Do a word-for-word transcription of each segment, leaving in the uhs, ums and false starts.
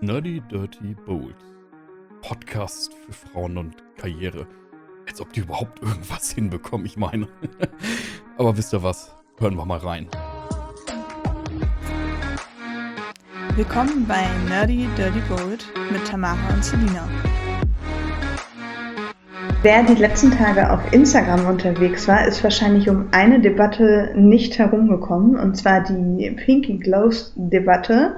Nerdy Dirty Bold. Podcast für Frauen und Karriere. Als ob die überhaupt irgendwas hinbekommen, ich meine. Aber wisst ihr was? Hören wir mal rein. Willkommen bei Nerdy Dirty Bold mit Tamara und Selina. Wer die letzten Tage auf Instagram unterwegs war, ist wahrscheinlich um eine Debatte nicht herumgekommen, und zwar die Pinky Glows Debatte.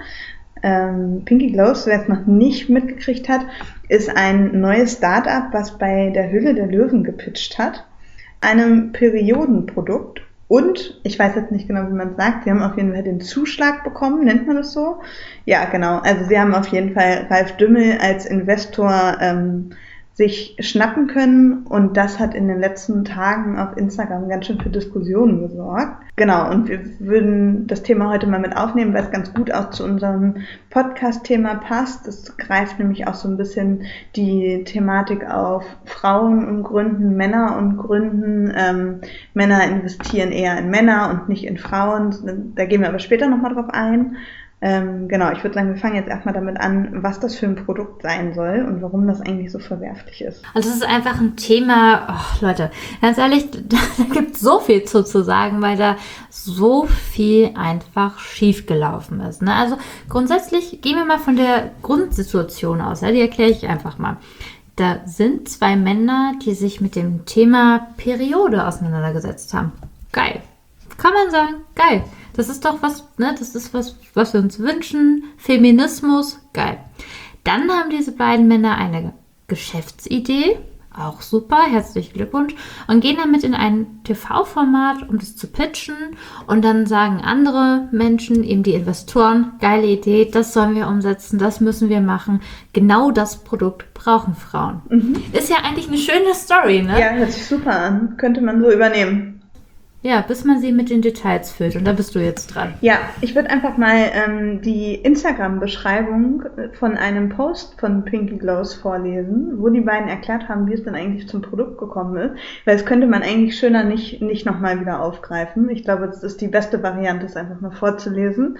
Ähm, Pinky Glows, wer es noch nicht mitgekriegt hat, ist ein neues Startup, was bei der Höhle der Löwen gepitcht hat, einem Periodenprodukt. Und, ich weiß jetzt nicht genau, wie man es sagt, sie haben auf jeden Fall den Zuschlag bekommen, nennt man das so? Ja, genau. Also sie haben auf jeden Fall Ralf Dümmel als Investor ähm, sich schnappen können, und das hat in den letzten Tagen auf Instagram ganz schön für Diskussionen gesorgt. Genau, und wir würden das Thema heute mal mit aufnehmen, weil es ganz gut auch zu unserem Podcast-Thema passt. Es greift nämlich auch so ein bisschen die Thematik auf Frauen und Gründen, Männer und Gründen. Ähm, Männer investieren eher in Männer und nicht in Frauen. Da gehen wir aber später nochmal drauf ein. Ähm, genau, ich würde sagen, wir fangen jetzt erstmal damit an, was das für ein Produkt sein soll und warum das eigentlich so verwerflich ist. Also es ist einfach ein Thema, oh, Leute, ganz ehrlich, da, da gibt es so viel zu, zu sagen, weil da so viel einfach schiefgelaufen ist. Ne? Also grundsätzlich gehen wir mal von der Grundsituation aus, ja, die erkläre ich einfach mal. Da sind zwei Männer, die sich mit dem Thema Periode auseinandergesetzt haben. Geil. Kann man sagen, geil. Das ist doch was, ne, das ist was, was wir uns wünschen. Feminismus, geil. Dann haben diese beiden Männer eine Geschäftsidee, auch super, herzlichen Glückwunsch, und gehen damit in ein T V-Format, um das zu pitchen, und dann sagen andere Menschen, eben die Investoren, geile Idee, das sollen wir umsetzen, das müssen wir machen, genau das Produkt brauchen Frauen. Mhm. Ist ja eigentlich eine schöne Story, ne? Ja, hört sich super an, könnte man so übernehmen. Ja, bis man sie mit den Details füllt. Und da bist du jetzt dran. Ja, ich würde einfach mal ähm, die Instagram-Beschreibung von einem Post von Pinky Glows vorlesen, wo die beiden erklärt haben, wie es denn eigentlich zum Produkt gekommen ist. Weil das könnte man eigentlich schöner nicht, nicht nochmal wieder aufgreifen. Ich glaube, das ist die beste Variante, es einfach mal vorzulesen.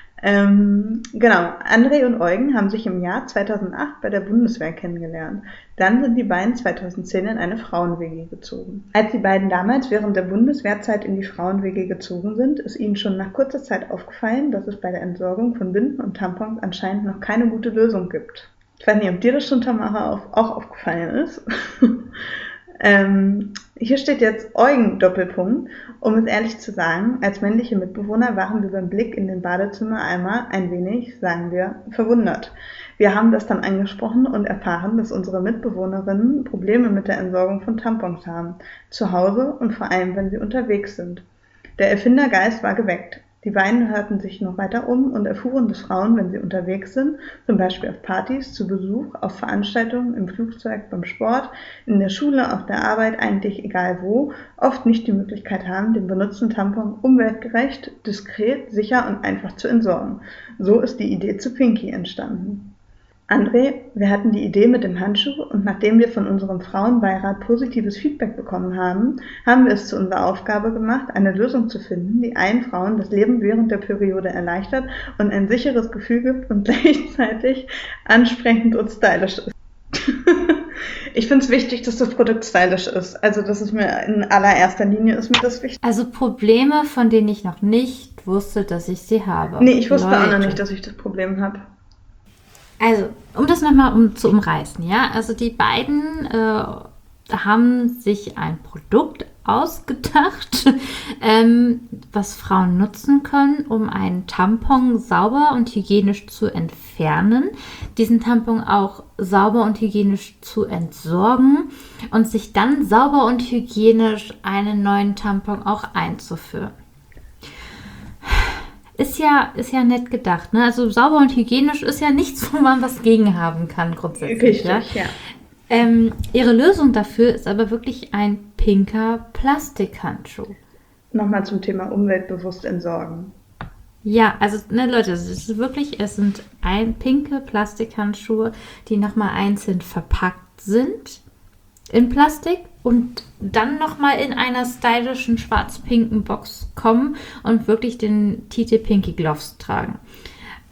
Ähm, genau, André und Eugen haben sich im Jahr zweitausendacht bei der Bundeswehr kennengelernt. Dann sind die beiden zweitausendzehn in eine Frauen-W G gezogen. Als die beiden damals während der Bundeswehrzeit in die Frauen-W G gezogen sind, ist ihnen schon nach kurzer Zeit aufgefallen, dass es bei der Entsorgung von Binden und Tampons anscheinend noch keine gute Lösung gibt. Ich weiß nicht, ob dir das schon, Tamara, auch aufgefallen ist. Ähm, hier steht jetzt Eugen Doppelpunkt. Um es ehrlich zu sagen, als männliche Mitbewohner waren wir beim Blick in den Badezimmereimer ein wenig, sagen wir, verwundert. Wir haben das dann angesprochen und erfahren, dass unsere Mitbewohnerinnen Probleme mit der Entsorgung von Tampons haben, zu Hause und vor allem, wenn sie unterwegs sind. Der Erfindergeist war geweckt. Die beiden hörten sich noch weiter um und erfuhren, dass Frauen, wenn sie unterwegs sind, zum Beispiel auf Partys, zu Besuch, auf Veranstaltungen, im Flugzeug, beim Sport, in der Schule, auf der Arbeit, eigentlich egal wo, oft nicht die Möglichkeit haben, den benutzten Tampon umweltgerecht, diskret, sicher und einfach zu entsorgen. So ist die Idee zu Pinky entstanden. André, wir hatten die Idee mit dem Handschuh, und nachdem wir von unserem Frauenbeirat positives Feedback bekommen haben, haben wir es zu unserer Aufgabe gemacht, eine Lösung zu finden, die allen Frauen das Leben während der Periode erleichtert und ein sicheres Gefühl gibt und gleichzeitig ansprechend und stylisch ist. Ich finde es wichtig, dass das Produkt stylisch ist. Also das ist mir in allererster Linie ist mir das wichtig. Also Probleme, von denen ich noch nicht wusste, dass ich sie habe. Nee, ich wusste Leute. auch noch nicht, dass ich das Problem habe. Also, um das nochmal um, zu umreißen, ja, also die beiden äh, haben sich ein Produkt ausgedacht, ähm, was Frauen nutzen können, um einen Tampon sauber und hygienisch zu entfernen, diesen Tampon auch sauber und hygienisch zu entsorgen und sich dann sauber und hygienisch einen neuen Tampon auch einzuführen. Ist ja, ist ja nett gedacht, ne? Also sauber und hygienisch ist ja nichts, wo man was gegen haben kann grundsätzlich. Richtig, ja. ja. Ähm, ihre Lösung dafür ist aber wirklich ein pinker Plastikhandschuh. Nochmal zum Thema umweltbewusst entsorgen. Ja, also ne, Leute, es ist wirklich, es sind ein pinke Plastikhandschuhe, die nochmal einzeln verpackt sind in Plastik und dann nochmal in einer stylischen schwarz-pinken Box kommen und wirklich den Titel Pinky Gloves tragen.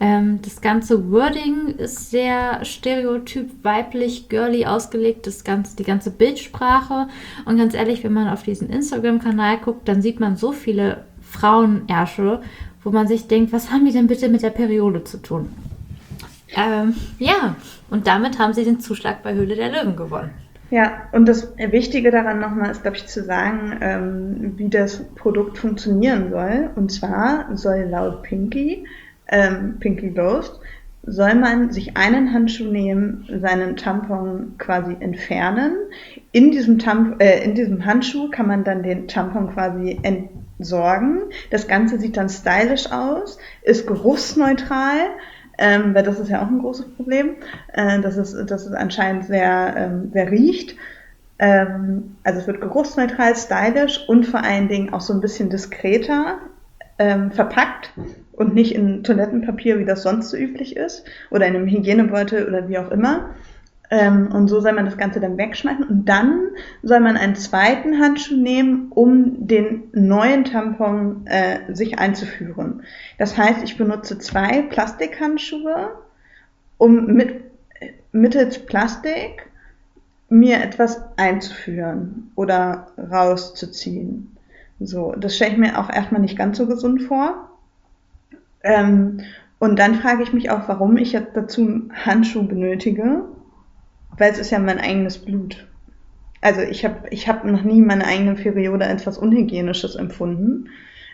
Ähm, das ganze Wording ist sehr stereotyp, weiblich, girly ausgelegt, das ganze, die ganze Bildsprache. Und ganz ehrlich, wenn man auf diesen Instagram-Kanal guckt, dann sieht man so viele Frauenärsche, wo man sich denkt, was haben die denn bitte mit der Periode zu tun? Ähm, ja, und damit haben sie den Zuschlag bei Höhle der Löwen gewonnen. Ja, und das Wichtige daran nochmal ist, glaube ich, zu sagen, ähm, wie das Produkt funktionieren soll. Und zwar soll laut Pinky, ähm, Pinky Ghost, soll man sich einen Handschuh nehmen, seinen Tampon quasi entfernen. In diesem, Tamp- äh, in diesem Handschuh kann man dann den Tampon quasi entsorgen. Das Ganze sieht dann stylisch aus, ist geruchsneutral, ähm, weil das ist ja auch ein großes Problem, äh, dass, es, dass es anscheinend sehr, ähm, sehr riecht. Ähm, also es wird geruchsneutral, stylisch und vor allen Dingen auch so ein bisschen diskreter ähm, verpackt und nicht in Toilettenpapier, wie das sonst so üblich ist, oder in einem Hygienebeutel oder wie auch immer. Ähm, und so soll man das Ganze dann wegschmeißen. Und dann soll man einen zweiten Handschuh nehmen, um den neuen Tampon äh, sich einzuführen. Das heißt, ich benutze zwei Plastikhandschuhe, um mit, mittels Plastik mir etwas einzuführen oder rauszuziehen. So, das stelle ich mir auch erstmal nicht ganz so gesund vor. Ähm, und dann frage ich mich auch, warum ich jetzt dazu einen Handschuh benötige, weil es ist ja mein eigenes Blut. Also ich habe ich hab noch nie meine eigene Periode als etwas Unhygienisches empfunden,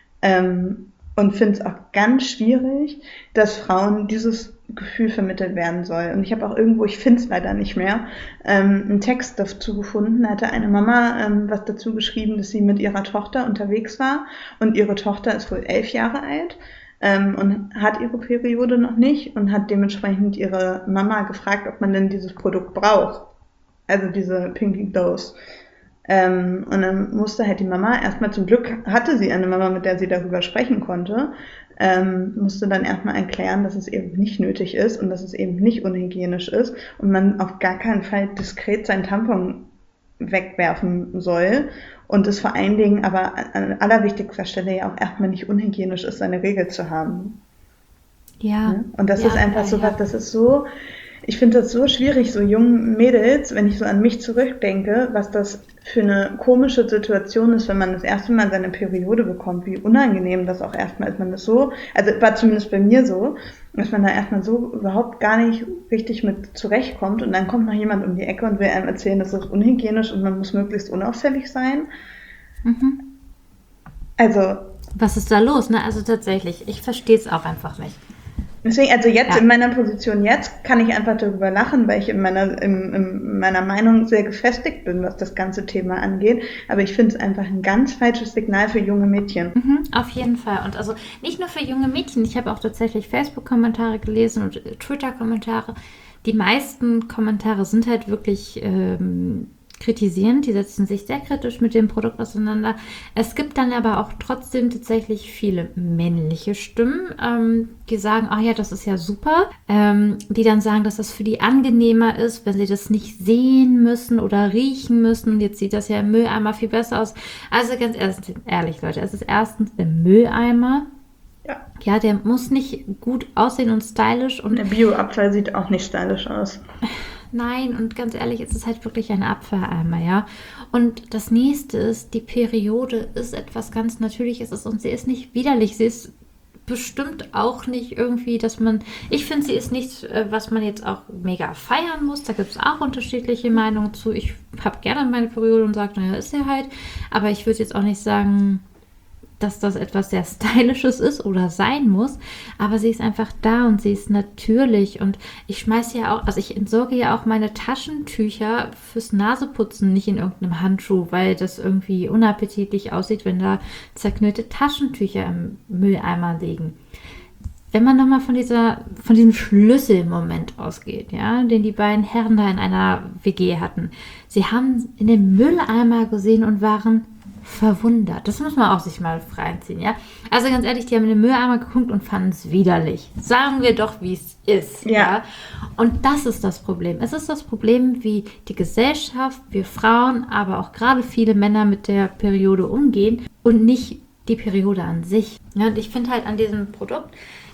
ähm, und finde es auch ganz schwierig, dass Frauen dieses Gefühl vermittelt werden soll. Und ich habe auch irgendwo, ich finde es leider nicht mehr, ähm, einen Text dazu gefunden. Da hatte eine Mama ähm, was dazu geschrieben, dass sie mit ihrer Tochter unterwegs war und ihre Tochter ist wohl elf Jahre alt ähm, und hat ihre Periode noch nicht und hat dementsprechend ihre Mama gefragt, ob man denn dieses Produkt braucht. Also diese Pinky Dose. Ähm, und dann musste halt die Mama erstmal, zum Glück hatte sie eine Mama, mit der sie darüber sprechen konnte, ähm, musste dann erstmal erklären, dass es eben nicht nötig ist und dass es eben nicht unhygienisch ist und man auf gar keinen Fall diskret seinen Tampon wegwerfen soll und es vor allen Dingen aber an allerwichtigster Stelle ja auch erstmal nicht unhygienisch ist, seine Regel zu haben. Ja. Ja? Und das ja, ist einfach ja, so ja. was, das ist so, ich finde das so schwierig, so jungen Mädels, wenn ich so an mich zurückdenke, was das für eine komische Situation ist, wenn man das erste Mal seine Periode bekommt, wie unangenehm das auch erstmal ist. Man das so, also war zumindest bei mir so, dass man da erstmal so überhaupt gar nicht richtig mit zurechtkommt und dann kommt noch jemand um die Ecke und will einem erzählen, das ist unhygienisch und man muss möglichst unauffällig sein. Mhm. Also. Was ist da los? Ne? Also tatsächlich, ich verstehe es auch einfach nicht. Deswegen, also jetzt Ja. in meiner Position jetzt kann ich einfach darüber lachen, weil ich in meiner, in, in meiner Meinung sehr gefestigt bin, was das ganze Thema angeht. Aber ich finde es einfach ein ganz falsches Signal für junge Mädchen. Mhm, auf jeden Fall. Und also nicht nur für junge Mädchen. Ich habe auch tatsächlich Facebook-Kommentare gelesen und Twitter-Kommentare. Die meisten Kommentare sind halt wirklich ähm, kritisierend. Die setzen sich sehr kritisch mit dem Produkt auseinander. Es gibt dann aber auch trotzdem tatsächlich viele männliche Stimmen, ähm, die sagen, ach ja, das ist ja super. Ähm, die dann sagen, dass das für die angenehmer ist, wenn sie das nicht sehen müssen oder riechen müssen. Und jetzt sieht das ja im Mülleimer viel besser aus. Also ganz ehrlich, ehrlich Leute, es ist erstens der Mülleimer. Ja. Ja, der muss nicht gut aussehen und stylisch. Und Der Bio-Abfall sieht auch nicht stylisch aus. Nein, und ganz ehrlich, es ist halt wirklich ein Abfalleimer, ja. Und das nächste ist, die Periode ist etwas ganz Natürliches und sie ist nicht widerlich. Sie ist bestimmt auch nicht irgendwie, dass man, ich finde, sie ist nichts, was man jetzt auch mega feiern muss. Da gibt es auch unterschiedliche Meinungen zu. Ich habe gerne meine Periode und sage, naja, ist ja halt. Aber ich würde jetzt auch nicht sagen, dass das etwas sehr Stylisches ist oder sein muss, aber sie ist einfach da und sie ist natürlich und ich schmeiße ja auch, also ich entsorge ja auch meine Taschentücher fürs Naseputzen nicht in irgendeinem Handschuh, weil das irgendwie unappetitlich aussieht, wenn da zerknüllte Taschentücher im Mülleimer liegen. Wenn man nochmal von dieser, von diesem Schlüsselmoment ausgeht, ja, den die beiden Herren da in einer W G hatten, sie haben in den Mülleimer gesehen und waren verwundert. Das muss man auch sich mal reinziehen, ja. Also ganz ehrlich, die haben in den Mülleimer geguckt und fanden es widerlich. Sagen wir doch, wie es ist. Ja. ja. Und das ist das Problem. Es ist das Problem, wie die Gesellschaft, wir Frauen, aber auch gerade viele Männer mit der Periode umgehen und nicht die Periode an sich. Ja, und ich finde halt an diesem Produkt,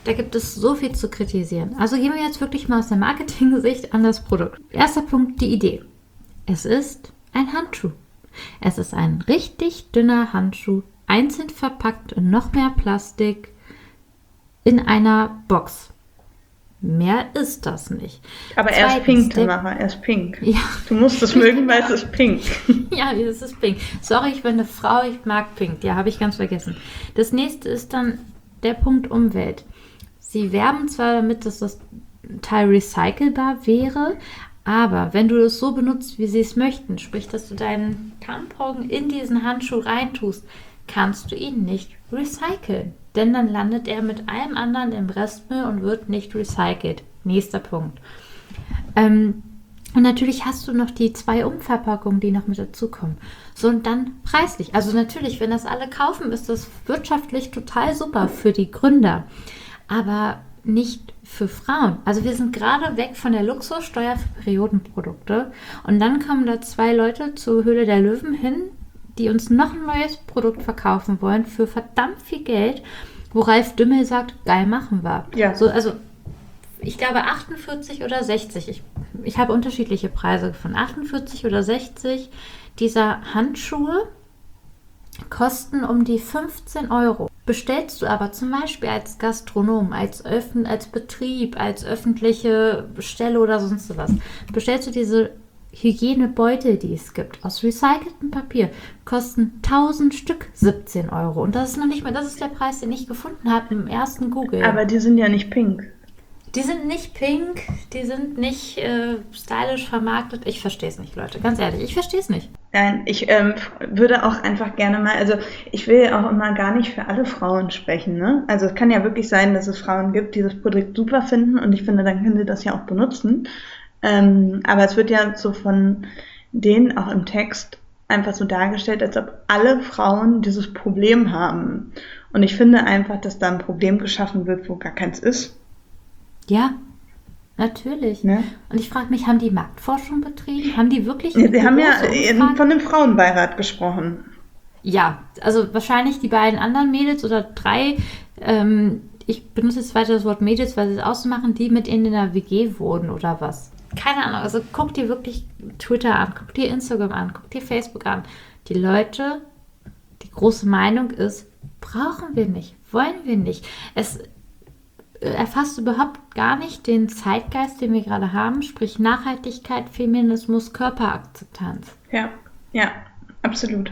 Da gibt es so viel zu kritisieren. Also gehen wir jetzt wirklich mal aus der Marketing-Sicht an das Produkt. Erster Punkt, die Idee. Es ist ein Handschuh. Es ist ein richtig dünner Handschuh, einzeln verpackt in noch mehr Plastik in einer Box. Mehr ist das nicht. Aber er ist Zweitens, pink, der- Tamara, er ist pink. Ja, Du musst es mögen, weil es ist pink. ja, es ist pink. Sorry, ich bin eine Frau, ich mag pink. Ja, habe ich ganz vergessen. Das nächste ist dann der Punkt Umwelt. Sie werben zwar damit, dass das Teil recycelbar wäre, aber wenn du es so benutzt, wie sie es möchten, sprich, dass du deinen Tampon in diesen Handschuh reintust, kannst du ihn nicht recyceln. Denn dann landet er mit allem anderen im Restmüll und wird nicht recycelt. Nächster Punkt. Ähm, und natürlich hast du noch die zwei Umverpackungen, die noch mit dazukommen. So, und dann preislich. Also natürlich, wenn das alle kaufen, ist das wirtschaftlich total super für die Gründer. Aber nicht für Frauen. Also wir sind gerade weg von der Luxussteuer für Periodenprodukte. Und dann kommen da zwei Leute zur Höhle der Löwen hin, die uns noch ein neues Produkt verkaufen wollen für verdammt viel Geld, wo Ralf Dümmel sagt, geil, machen wir. Ja. So, also ich glaube achtundvierzig oder sechzig. Ich, ich habe unterschiedliche Preise gefunden. achtundvierzig oder sechzig dieser Handschuhe kosten um die fünfzehn Euro. Bestellst du aber zum Beispiel als Gastronom, als, Öffn als Betrieb, als öffentliche Stelle oder sonst was, bestellst du diese Hygienebeutel, die es gibt, aus recyceltem Papier, kosten tausend Stück siebzehn Euro. Und das ist noch nicht mal, das ist der Preis, den ich gefunden habe im ersten Google. Aber die sind ja nicht pink. Die sind nicht pink, die sind nicht äh, stylisch vermarktet. Ich verstehe es nicht, Leute. Ganz ehrlich, ich verstehe es nicht. Nein, ich ähm, würde auch einfach gerne mal, also ich will auch immer gar nicht für alle Frauen sprechen, ne? Also es kann ja wirklich sein, dass es Frauen gibt, die das Produkt super finden und ich finde, dann können sie das ja auch benutzen. Ähm, aber es wird ja so von denen auch im Text einfach so dargestellt, als ob alle Frauen dieses Problem haben. Und ich finde einfach, dass da ein Problem geschaffen wird, wo gar keins ist. Ja, natürlich. Ne? Und ich frage mich, haben die Marktforschung betrieben? Haben die wirklich... Sie haben ja große eben Umfragen? von dem Frauenbeirat gesprochen. Ja, also wahrscheinlich die beiden anderen Mädels oder drei, ähm, ich benutze jetzt weiter das Wort Mädels, weil sie es ausmachen, die mit ihnen in der W G wohnen oder was. Keine Ahnung, also guck dir wirklich Twitter an, guck dir Instagram an, guck dir Facebook an. Die Leute, die große Meinung ist, brauchen wir nicht, wollen wir nicht. Es erfasst überhaupt gar nicht den Zeitgeist, den wir gerade haben, sprich Nachhaltigkeit, Feminismus, Körperakzeptanz. Ja, ja, absolut.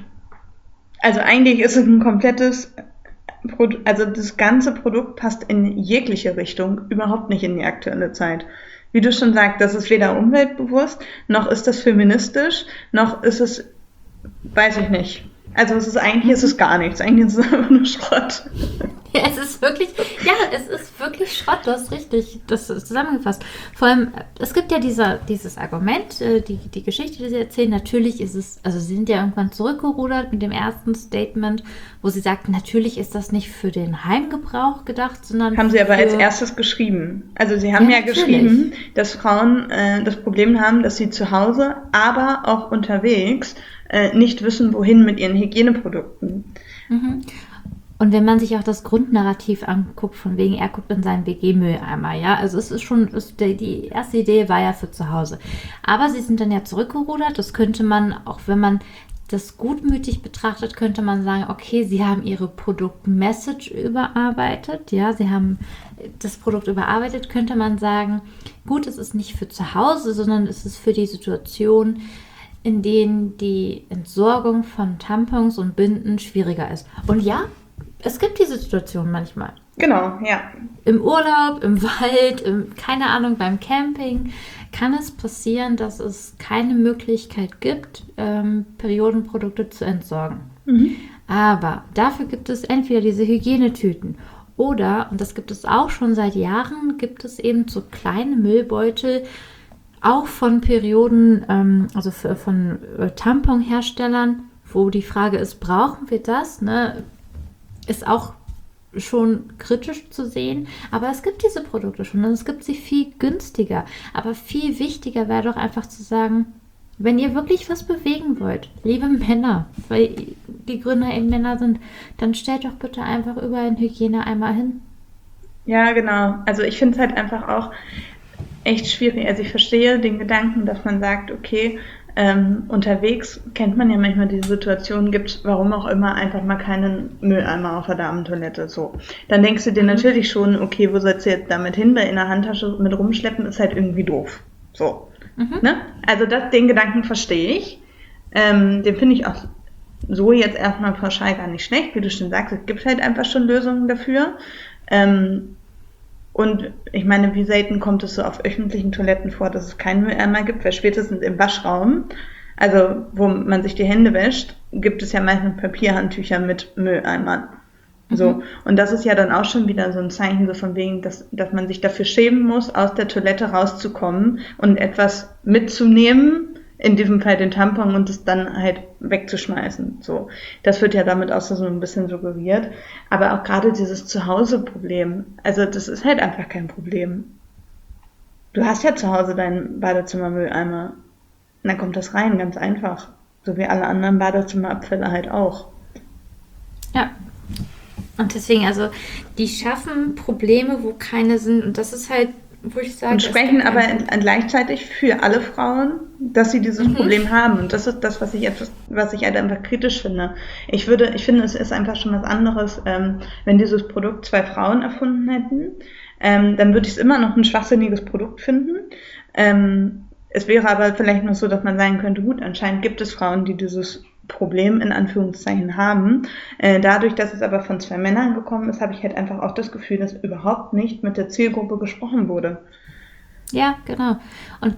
Also eigentlich ist es ein komplettes, Pro- also das ganze Produkt passt in jegliche Richtung, überhaupt nicht in die aktuelle Zeit. Wie du schon sagst, das ist weder umweltbewusst, noch ist das feministisch, noch ist es, weiß ich nicht. Also es ist eigentlich ist es gar nichts, eigentlich ist es einfach nur Schrott. Ja, es ist wirklich, ja, es ist wirklich Schrott, du hast richtig das ist zusammengefasst. Vor allem, es gibt ja dieser, dieses Argument, äh, die, die Geschichte, die sie erzählen, natürlich ist es, also sie sind ja irgendwann zurückgerudert mit dem ersten Statement, wo sie sagten, natürlich ist das nicht für den Heimgebrauch gedacht, sondern Haben sie aber für, als erstes geschrieben. Also sie haben Ja, ja, natürlich. geschrieben, dass Frauen äh, das Problem haben, dass sie zu Hause, aber auch unterwegs äh, nicht wissen, wohin mit ihren Hygieneprodukten. Mhm. Und wenn man sich auch das Grundnarrativ anguckt, von wegen, er guckt in seinen W G-Mülleimer, ja, also es ist schon, ist die, die erste Idee war ja für zu Hause. Aber sie sind dann ja zurückgerudert, das könnte man, auch wenn man das gutmütig betrachtet, könnte man sagen, okay, sie haben ihre Produkt-Message überarbeitet, ja, sie haben das Produkt überarbeitet, könnte man sagen, gut, es ist nicht für zu Hause, sondern es ist für die Situation, in denen die Entsorgung von Tampons und Binden schwieriger ist. Und ja, es gibt diese Situation manchmal. Genau, ja. Im Urlaub, im Wald, im, keine Ahnung, beim Camping kann es passieren, dass es keine Möglichkeit gibt, ähm, Periodenprodukte zu entsorgen. Mhm. Aber dafür gibt es entweder diese Hygienetüten oder, und das gibt es auch schon seit Jahren, gibt es eben so kleine Müllbeutel, auch von Perioden, ähm, also für, von äh, Tamponherstellern, wo die Frage ist, brauchen wir das? Ne? Ist auch schon kritisch zu sehen, aber es gibt diese Produkte schon und es gibt sie viel günstiger. Aber viel wichtiger wäre doch einfach zu sagen, wenn ihr wirklich was bewegen wollt, liebe Männer, weil die Gründer eben Männer sind, dann stellt doch bitte einfach überall einen Hygieneeimer hin. Ja, genau. Also ich finde es halt einfach auch echt schwierig. Also ich verstehe den Gedanken, dass man sagt, okay, ähm, unterwegs kennt man ja manchmal diese Situation, gibt es, warum auch immer, einfach mal keinen Mülleimer auf der Damentoilette. So. Dann denkst du dir Mhm. natürlich schon, okay, wo sollst du jetzt damit hin? Weil in der Handtasche mit rumschleppen ist halt irgendwie doof. So. Mhm. Ne? Also das, den Gedanken verstehe ich. Ähm, den finde ich auch so jetzt erstmal pauschal gar nicht schlecht. Wie du schon sagst, es gibt halt einfach schon Lösungen dafür. Ähm, und ich meine, wie selten kommt es so auf öffentlichen Toiletten vor, dass es keinen Mülleimer gibt, weil spätestens im Waschraum, also wo man sich die Hände wäscht, gibt es ja meistens Papierhandtücher mit Mülleimern. So. Mhm. Und das ist ja dann auch schon wieder so ein Zeichen so von wegen, dass, dass man sich dafür schämen muss, aus der Toilette rauszukommen und etwas mitzunehmen, in diesem Fall den Tampon, und es dann halt wegzuschmeißen. So. Das wird ja damit auch so ein bisschen suggeriert. Aber auch gerade dieses Zuhause-Problem, also das ist halt einfach kein Problem. Du hast ja zu Hause deinen Badezimmermülleimer. Und dann kommt das rein, ganz einfach. So wie alle anderen Badezimmerabfälle halt auch. Ja. Und deswegen, also, die schaffen Probleme, wo keine sind. Und das ist halt, wo ich sage... Und es sprechen gibt aber einfach- gleichzeitig für alle Frauen, dass sie dieses Mhm. Problem haben. Und das ist das, was ich etwas, was ich halt einfach kritisch finde. Ich würde, ich finde, es ist einfach schon was anderes, ähm, wenn dieses Produkt zwei Frauen erfunden hätten, ähm, dann würde ich es immer noch ein schwachsinniges Produkt finden. Ähm, es wäre aber vielleicht noch so, dass man sagen könnte, gut, anscheinend gibt es Frauen, die dieses Problem in Anführungszeichen haben. Äh, dadurch, dass es aber von zwei Männern gekommen ist, habe ich halt einfach auch das Gefühl, dass überhaupt nicht mit der Zielgruppe gesprochen wurde. Ja, genau. Und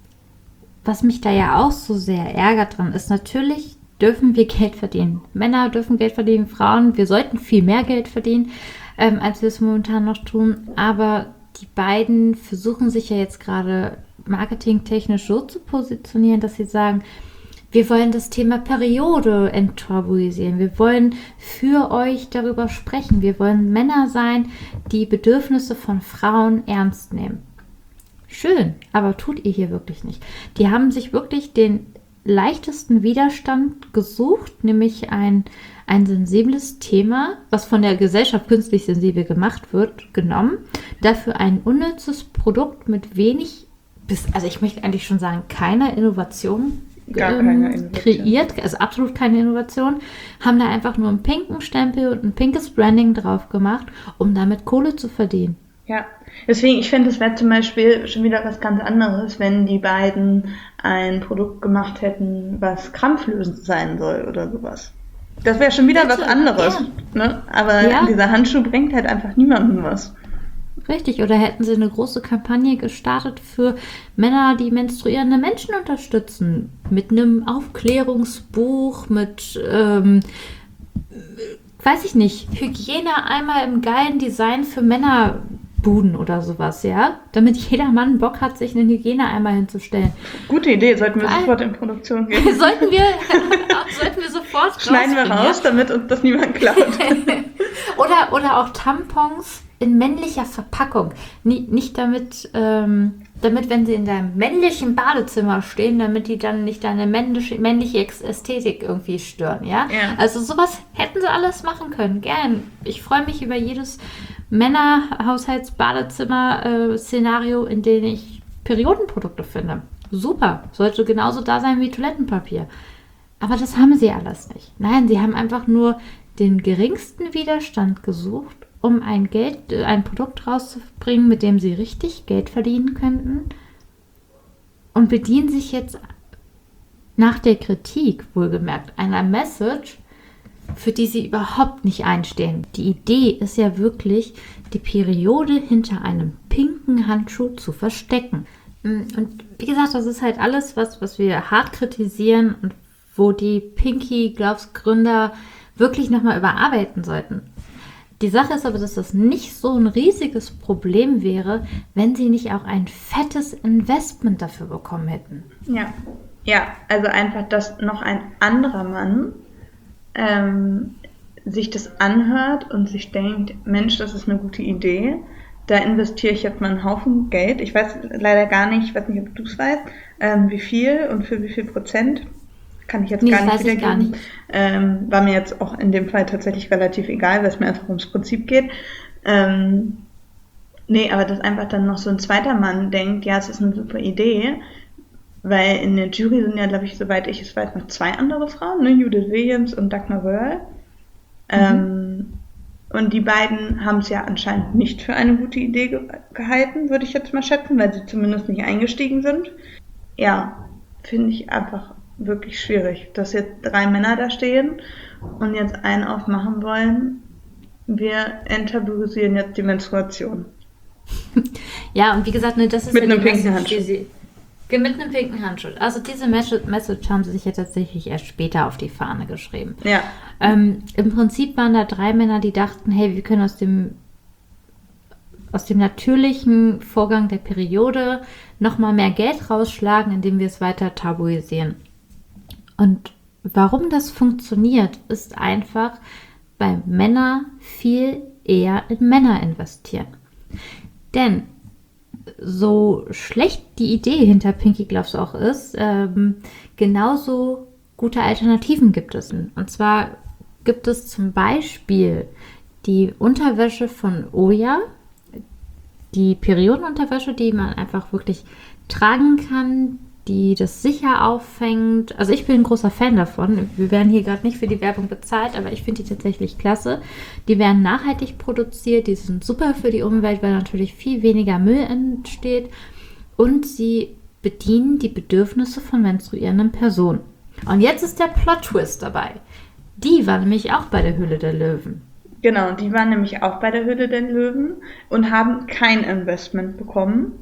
was mich da ja auch so sehr ärgert dran ist, natürlich dürfen wir Geld verdienen. Männer dürfen Geld verdienen, Frauen, wir sollten viel mehr Geld verdienen, ähm, als wir es momentan noch tun. Aber die beiden versuchen sich ja jetzt gerade marketingtechnisch so zu positionieren, dass sie sagen, wir wollen das Thema Periode enttabuisieren. Wir wollen für euch darüber sprechen. Wir wollen Männer sein, die Bedürfnisse von Frauen ernst nehmen. Schön, aber tut ihr hier wirklich nicht. Die haben sich wirklich den leichtesten Widerstand gesucht, nämlich ein, ein sensibles Thema, was von der Gesellschaft künstlich sensibel gemacht wird, genommen. Dafür ein unnützes Produkt mit wenig, bis, also ich möchte eigentlich schon sagen, keiner Innovation Gar ähm, keine Innovation. kreiert, also absolut keine Innovation, haben da einfach nur einen pinken Stempel und ein pinkes Branding drauf gemacht, um damit Kohle zu verdienen. Ja, deswegen, ich finde, es wäre zum Beispiel schon wieder was ganz anderes, wenn die beiden ein Produkt gemacht hätten, was krampflösend sein soll oder sowas. Das wäre schon wieder Bitte, was anderes. ja. Ne? Aber Ja. dieser Handschuh bringt halt einfach niemandem was. Richtig, oder hätten sie eine große Kampagne gestartet für Männer, die menstruierende Menschen unterstützen. Mit einem Aufklärungsbuch, mit, ähm, weiß ich nicht, Hygieneeimer im geilen Design für Männerbuden oder sowas, ja? Damit jeder Mann Bock hat, sich einen Hygieneeimer hinzustellen. Gute Idee, sollten wir Weil- sofort in Produktion gehen. sollten wir, sollten wir sofort Schneiden wir rausbringen, ja? raus, damit uns das niemand klaut. Oder, oder auch Tampons in männlicher Verpackung. Nie, nicht damit, ähm, damit, wenn sie in deinem männlichen Badezimmer stehen, damit die dann nicht deine männliche, männliche Ex- Ästhetik irgendwie stören, ja? Ja. Also sowas hätten sie alles machen können, gern. Ich freue mich über jedes Männer-Haushalts-Badezimmer-Szenario, in dem ich Periodenprodukte finde. Super, sollte genauso da sein wie Toilettenpapier. Aber das haben sie alles nicht. Nein, sie haben einfach nur den geringsten Widerstand gesucht, um ein Geld, ein Produkt rauszubringen, mit dem sie richtig Geld verdienen könnten, und bedienen sich jetzt nach der Kritik, wohlgemerkt, einer Message, für die sie überhaupt nicht einstehen. Die Idee ist ja wirklich, die Periode hinter einem pinken Handschuh zu verstecken. Und wie gesagt, das ist halt alles, was, was wir hart kritisieren und wo die Pinky Gloves Gründer wirklich nochmal überarbeiten sollten. Die Sache ist aber, dass das nicht so ein riesiges problem wäre, wenn sie nicht auch ein fettes Investment dafür bekommen hätten. Ja, ja, also einfach, dass noch ein anderer Mann ähm, sich das anhört und sich denkt, Mensch, das ist eine gute Idee, da investiere ich jetzt mal einen Haufen Geld. Ich weiß leider gar nicht, ich weiß nicht, ob du es weißt, ähm, wie viel und für wie viel Prozent. Kann ich jetzt Nee, gar das nicht weiß ich wiedergeben. gar nicht. Ähm, war mir jetzt auch in dem Fall tatsächlich relativ egal, weil es mir einfach ums Prinzip geht. Ähm, Nee, aber dass einfach dann noch so ein zweiter Mann denkt, ja, es ist eine super Idee, weil in der Jury sind ja, glaube ich, soweit ich es weiß, noch zwei andere Frauen, ne? Judith Williams und Dagmar Wörl. Ähm, und die beiden haben es ja anscheinend nicht für eine gute Idee ge- gehalten, würde ich jetzt mal schätzen, weil sie zumindest nicht eingestiegen sind. Ja, finde ich einfach wirklich schwierig, dass jetzt drei Männer da stehen und jetzt einen aufmachen wollen. Wir enttabuisieren jetzt die Menstruation. Ja, und wie gesagt, ne, das ist Mit ja einem die pinken Message, die Handschuh. sie- Ge- Mit einem pinken Handschuh. Also diese Message, Message haben sie sich ja tatsächlich erst später auf die Fahne geschrieben. Ja, Ähm, Im Prinzip waren da drei Männer, die dachten, hey, wir können aus dem, aus dem natürlichen Vorgang der Periode nochmal mehr Geld rausschlagen, indem wir es weiter tabuisieren. Und warum das funktioniert, ist einfach, weil Männer viel eher in Männer investieren. Denn so schlecht die Idee hinter Pinky Gloves auch ist, ähm, genauso gute Alternativen gibt es. Und zwar gibt es zum Beispiel die Unterwäsche von Oya, die Periodenunterwäsche, die man einfach wirklich tragen kann, die das sicher auffängt. Also ich bin ein großer Fan davon. Wir werden hier gerade nicht für die Werbung bezahlt, aber ich finde die tatsächlich klasse. Die werden nachhaltig produziert, die sind super für die Umwelt, weil natürlich viel weniger Müll entsteht und sie bedienen die Bedürfnisse von menstruierenden Personen. Und jetzt ist der Plot-Twist dabei. Die war nämlich auch bei der Höhle der Löwen. genau. Die waren nämlich auch bei der Höhle der Löwen und haben kein Investment bekommen.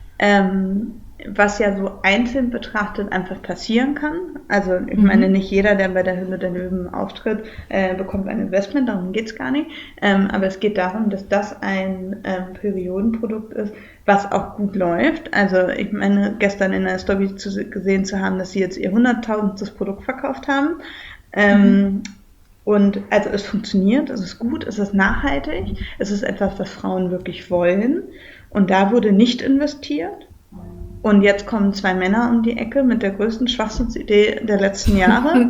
Ähm, was ja so einzeln betrachtet einfach passieren kann. Also ich Mhm. meine, nicht jeder, der bei der Höhle der Löwen auftritt, äh, bekommt ein Investment, darum geht's gar nicht. Ähm, aber es geht darum, dass das ein ähm, Periodenprodukt ist, was auch gut läuft. Also ich meine, gestern in der Story zu, gesehen zu haben, dass sie jetzt ihr hunderttausendstes Produkt verkauft haben. Ähm, Und also es funktioniert, es ist gut, es ist nachhaltig, es ist etwas, was Frauen wirklich wollen. Und da wurde nicht investiert. Und jetzt kommen zwei Männer um die Ecke mit der größten Schwachsinnsidee der letzten Jahre.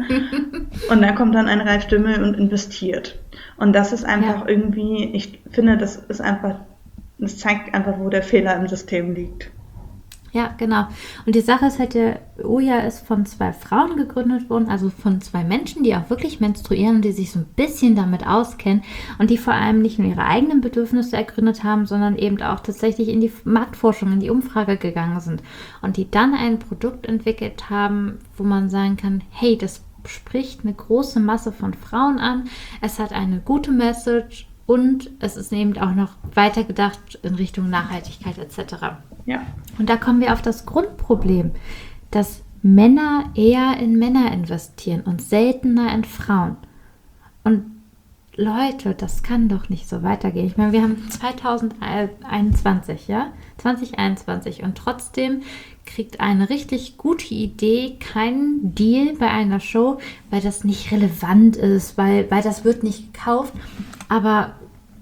Und dann kommt dann ein Ralf Dümmel und investiert. Und das ist einfach Ja. irgendwie, ich finde, das ist einfach, das zeigt einfach, wo der Fehler im System liegt. Ja, genau. Und die Sache ist halt, der Oya ist von zwei Frauen gegründet worden, also von zwei Menschen, die auch wirklich menstruieren und die sich so ein bisschen damit auskennen und die vor allem nicht nur ihre eigenen Bedürfnisse ergründet haben, sondern eben auch tatsächlich in die Marktforschung, in die Umfrage gegangen sind und die dann ein Produkt entwickelt haben, wo man sagen kann, hey, das spricht eine große Masse von Frauen an, es hat eine gute Message und es ist eben auch noch weitergedacht in Richtung Nachhaltigkeit et cetera. Ja. Und da kommen wir auf das Grundproblem, dass Männer eher in Männer investieren und seltener in Frauen. Und Leute, das kann doch nicht so weitergehen. Ich meine, wir haben zwanzig einundzwanzig, ja? zwanzig einundzwanzig und trotzdem kriegt eine richtig gute Idee keinen Deal bei einer Show, weil das nicht relevant ist, weil, weil das wird nicht gekauft. Aber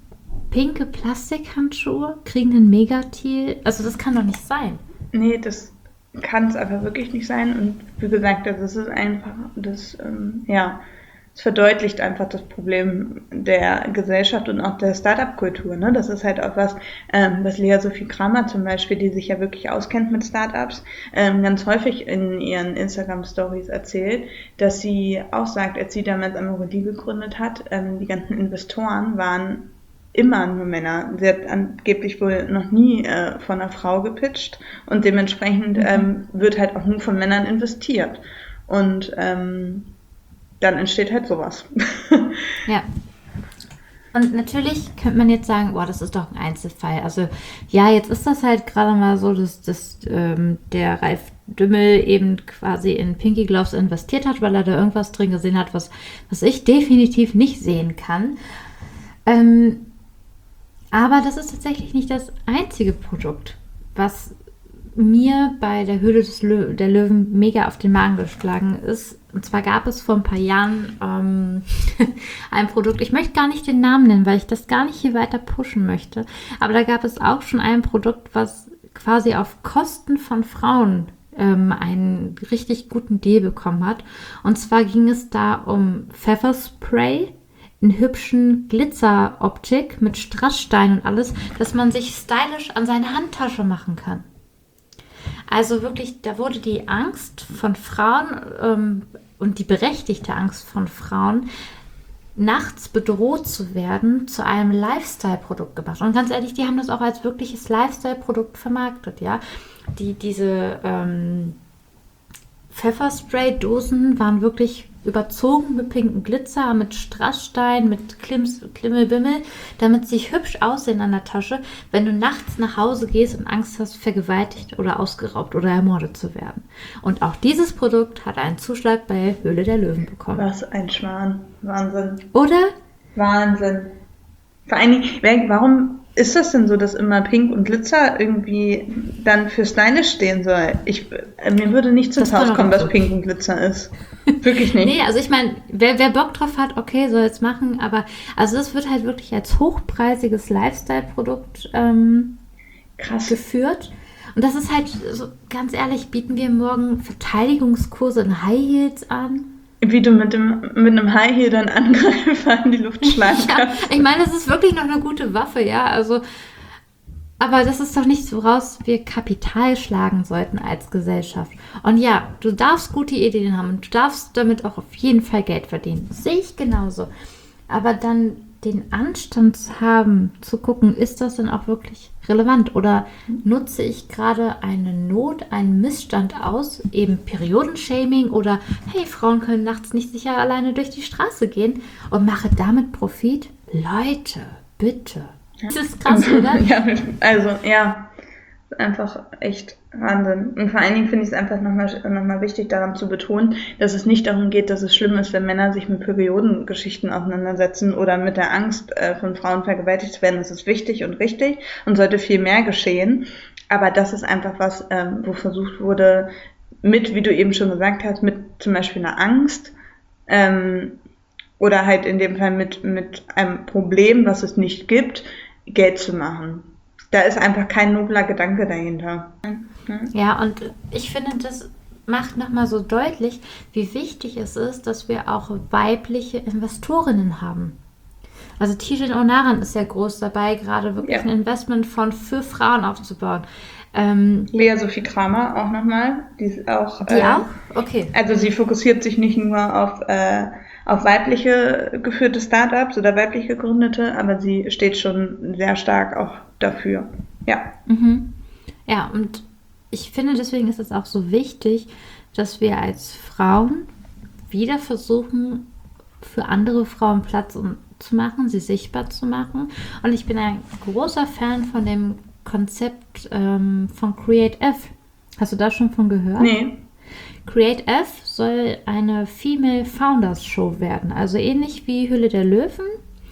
pinke Plastikhandschuhe kriegen einen Megadeal. Also das kann doch nicht sein. Nee, das kann es einfach wirklich nicht sein. Und wie gesagt, das ist einfach, das, ähm, ja, es verdeutlicht einfach das Problem der Gesellschaft und auch der Startup-Kultur. Ne? Das ist halt auch was, ähm, was Lea Sophie Kramer zum Beispiel, die sich ja wirklich auskennt mit Startups, ähm, ganz häufig in ihren Instagram-Stories erzählt, dass sie auch sagt, als sie damals Amorelie gegründet hat, ähm, die ganzen Investoren waren immer nur Männer. Sie hat angeblich wohl noch nie äh, von einer Frau gepitcht und dementsprechend Mhm. ähm, wird halt auch nur von Männern investiert. Und ähm, dann entsteht halt sowas. Ja. Und natürlich könnte man jetzt sagen, boah, das ist doch ein Einzelfall. Also ja, jetzt ist das halt gerade mal so, dass, dass ähm, der Ralf Dümmel eben quasi in Pinky Gloves investiert hat, weil er da irgendwas drin gesehen hat, was, was ich definitiv nicht sehen kann. Ähm, aber das ist tatsächlich nicht das einzige Produkt, was mir bei der Höhle des Lö- der Löwen mega auf den Magen geschlagen ist. Und zwar gab es vor ein paar Jahren ähm, ein Produkt, ich möchte gar nicht den Namen nennen, weil ich das gar nicht hier weiter pushen möchte. Aber da gab es auch schon ein Produkt, was quasi auf Kosten von Frauen ähm, einen richtig guten Deal bekommen hat. Und zwar ging es da um Pfefferspray einen hübschen Glitzeroptik mit Strassstein und alles, dass man sich stylisch an seine Handtasche machen kann. Also wirklich, da wurde die Angst von Frauen ähm, und die berechtigte Angst von Frauen, nachts bedroht zu werden, zu einem Lifestyle-Produkt gemacht. Und ganz ehrlich, die haben das auch als wirkliches Lifestyle-Produkt vermarktet, ja. Die, diese ähm, Pfefferspray-Dosen waren wirklich überzogen mit pinken Glitzer, mit Strassstein, mit Klims, Klimmelbimmel, damit sie hübsch aussehen an der Tasche, wenn du nachts nach Hause gehst und Angst hast, vergewaltigt oder ausgeraubt oder ermordet zu werden. Und auch dieses Produkt hat einen Zuschlag bei Höhle der Löwen bekommen. Was ein Schmarrn. Wahnsinn. Oder? Wahnsinn. Vor allen Dingen, warum ist das denn so, dass immer Pink und Glitzer irgendwie dann für stylisch stehen soll? Ich, äh, mir würde nichts ins Haus kommen, was Pink und Glitzer ist. Wirklich nicht. Nee, also ich meine, wer, wer Bock drauf hat, okay, soll es machen, aber also das wird halt wirklich als hochpreisiges Lifestyle-Produkt ähm, Krass. geführt. Und das ist halt, so, ganz ehrlich, bieten wir morgen Verteidigungskurse in High Heels an? Wie du mit dem mit einem High Heel dann Angreifer in die Luft schlagen Ja, kannst. ich meine, das ist wirklich noch eine gute Waffe, ja, also, aber das ist doch nichts, woraus wir Kapital schlagen sollten als Gesellschaft. Und ja, du darfst gute Ideen haben und du darfst damit auch auf jeden Fall Geld verdienen. Das sehe ich genauso. Aber dann den Anstand zu haben, zu gucken, ist das denn auch wirklich relevant? Oder nutze ich gerade eine Not, einen Missstand aus, eben Periodenshaming oder hey, Frauen können nachts nicht sicher alleine durch die Straße gehen und mache damit Profit? Leute, bitte. Das ist krass, oder? Ja, also, ja. Einfach echt Wahnsinn. Und vor allen Dingen finde ich es einfach nochmal noch mal wichtig, daran zu betonen, dass es nicht darum geht, dass es schlimm ist, wenn Männer sich mit Periodengeschichten auseinandersetzen oder mit der Angst, äh, von Frauen vergewaltigt zu werden. Das ist wichtig und richtig und sollte viel mehr geschehen. Aber das ist einfach was, ähm, wo versucht wurde, mit, wie du eben schon gesagt hast, mit zum Beispiel einer Angst, ähm, oder halt in dem Fall mit, mit einem Problem, was es nicht gibt, Geld zu machen. Da ist einfach kein nobler Gedanke dahinter. Ja, und ich finde, das macht nochmal so deutlich, wie wichtig es ist, dass wir auch weibliche Investorinnen haben. Also Tijen Onaran ist ja groß dabei, gerade wirklich ja. ein Investmentfonds für Frauen aufzubauen. Ähm, Lea Sophie Kramer auch nochmal. Die ist auch. Die äh, auch? Okay. Also sie fokussiert sich nicht nur auf, äh, auf weibliche geführte Startups oder weiblich gegründete, aber sie steht schon sehr stark auch dafür. Ja. Mhm. Ja, und ich finde, deswegen ist es auch so wichtig, dass wir als Frauen wieder versuchen, für andere Frauen Platz zu machen, sie sichtbar zu machen. Und ich bin ein großer Fan von dem Konzept ähm, von Create F. Hast du da schon von gehört? Nee. Create F soll eine Female Founders Show werden. Also ähnlich wie Höhle der Löwen.